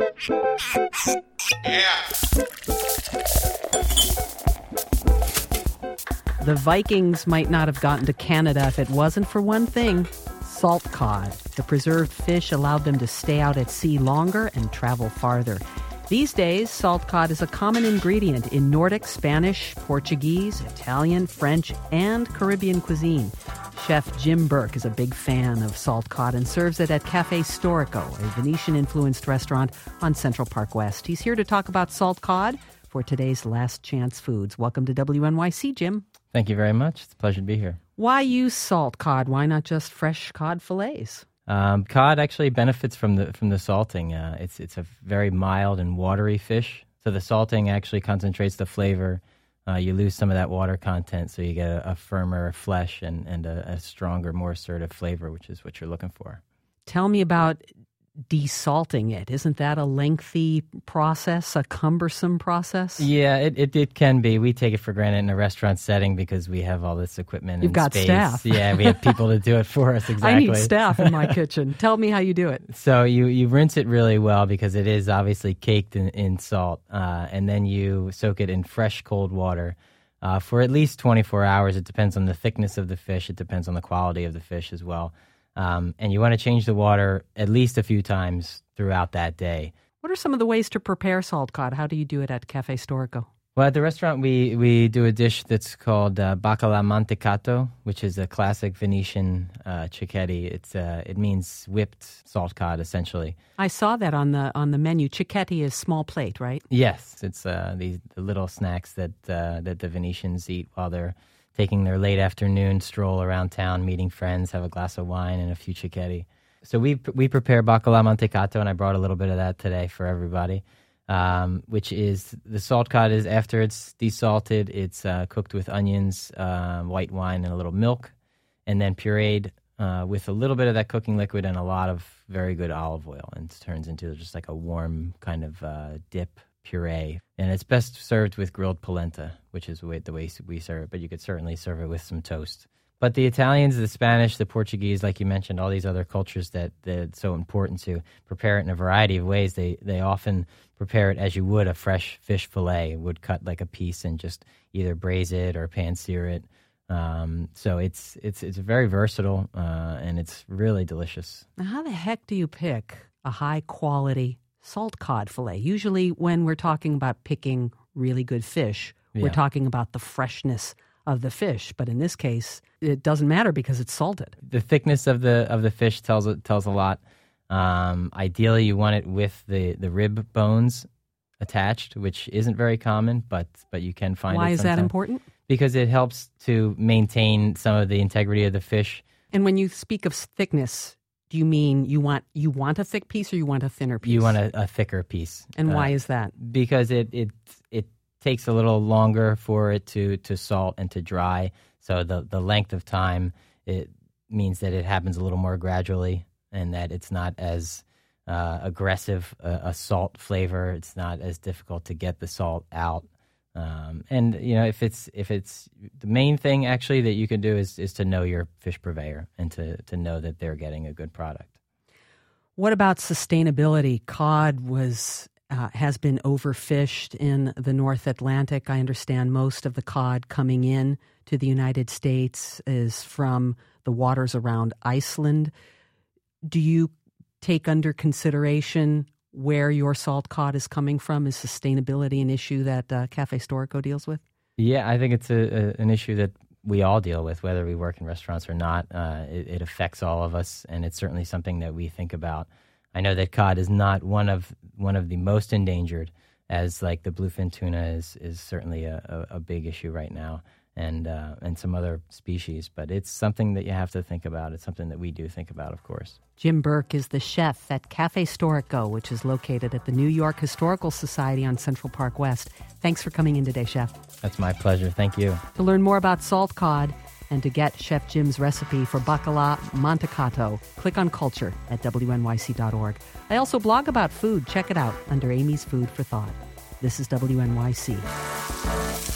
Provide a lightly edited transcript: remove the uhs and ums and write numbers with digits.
The Vikings might not have gotten to Canada if it wasn't for one thing: salt cod. The preserved fish allowed them to stay out at sea longer and travel farther. These days, salt cod is a common ingredient in Nordic, Spanish, Portuguese, Italian, French, and Caribbean cuisine. Chef Jim Burke is a big fan of salt cod and serves it at Cafe Storico, a Venetian-influenced restaurant on Central Park West. He's here to talk about salt cod for today's Last Chance Foods. Welcome to WNYC, Jim. Thank you very much. It's a pleasure to be here. Why use salt cod? Why not just fresh cod fillets? Cod actually benefits from the salting. It's a very mild and watery fish, so the salting actually concentrates the flavor. You lose some of that water content, so you get a firmer flesh and a stronger, more assertive flavor, which is what you're looking for. Tell me about desalting it. Isn't that a lengthy process, a cumbersome process? Yeah, it can be. We take it for granted in a restaurant setting because we have all this equipment. You've got space. Staff. Yeah, we have people to do it for us. Exactly. I need staff in my kitchen. Tell me how you do it. So you rinse it really well because it is obviously caked in salt, and then you soak it in fresh cold water for at least 24 hours. It depends on the thickness of the fish. It depends on the quality of the fish as well. And you want to change the water at least a few times throughout that day. What are some of the ways to prepare salt cod? How do you do it at Cafe Storico? Well, at the restaurant, we do a dish that's called bacala mantecato, which is a classic Venetian cicchetti. It means whipped salt cod, essentially. I saw that on the menu. Cicchetti is small plate, right? Yes, it's the little snacks that the Venetians eat while they're taking their late afternoon stroll around town, meeting friends, have a glass of wine and a few cicchetti. So we prepare bacala mantecato, and I brought a little bit of that today for everybody, which is the salt cod is after it's desalted, it's cooked with onions, white wine, and a little milk, and then pureed with a little bit of that cooking liquid and a lot of very good olive oil, and it turns into just like a warm kind of dip puree. And it's best served with grilled polenta, which is the way we serve it, but you could certainly serve it with some toast. But the Italians, the Spanish, the Portuguese, like you mentioned, all these other cultures that it's so important to prepare it in a variety of ways. They often prepare it as you would a fresh fish fillet, would cut like a piece and just either braise it or pan-sear it. So it's very versatile, and it's really delicious. Now, how the heck do you pick a high-quality salt cod fillet? Usually when we're talking about picking really good fish, we're talking about the freshness of the fish. But in this case, it doesn't matter because it's salted. The thickness of the fish tells a lot. Ideally, you want it with the rib bones attached, which isn't very common, but you can find it. Why is that important? Because it helps to maintain some of the integrity of the fish. And when you speak of thickness, do you mean you want a thick piece or you want a thinner piece? You want a thicker piece. And why is that? Because it takes a little longer for it to salt and to dry. So the length of time, it means that it happens a little more gradually and that it's not as aggressive a salt flavor. It's not as difficult to get the salt out. And if it's the main thing actually that you can do is to know your fish purveyor and to know that they're getting a good product. What about sustainability? Cod has been overfished in the North Atlantic. I understand most of the cod coming in to the United States is from the waters around Iceland. Do you take under consideration where your salt cod is coming from? Is sustainability an issue that Cafe Storico deals with? Yeah, I think it's an issue that we all deal with, whether we work in restaurants or not. It affects all of us, and it's certainly something that we think about. I know that cod is not one of the most endangered, as like the bluefin tuna is certainly a big issue right now, and some other species. But it's something that you have to think about. It's something that we do think about, of course. Jim Burke is the chef at Cafe Storico, which is located at the New York Historical Society on Central Park West. Thanks for coming in today, Chef. That's my pleasure. Thank you. To learn more about salt cod and to get Chef Jim's recipe for bacala mantecato, click on Culture at wnyc.org. I also blog about food. Check it out under Amy's Food for Thought. This is WNYC.